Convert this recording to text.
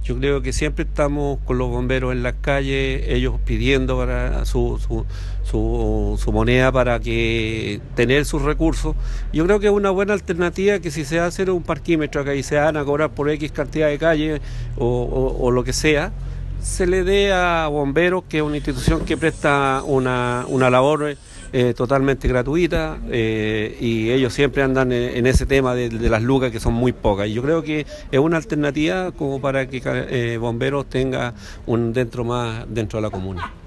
Yo creo que siempre estamos con los bomberos en las calles, ellos pidiendo para su moneda para que tener sus recursos. Yo creo que es una buena alternativa que si se va a hacer un parquímetro acá y se van a cobrar por X cantidad de calles o lo que sea, se le dé a bomberos, que es una institución que presta una labor totalmente gratuita, y ellos siempre andan en ese tema de las lucas, que son muy pocas. Y yo creo que es una alternativa como para que bomberos tenga un dentro más dentro de la comuna.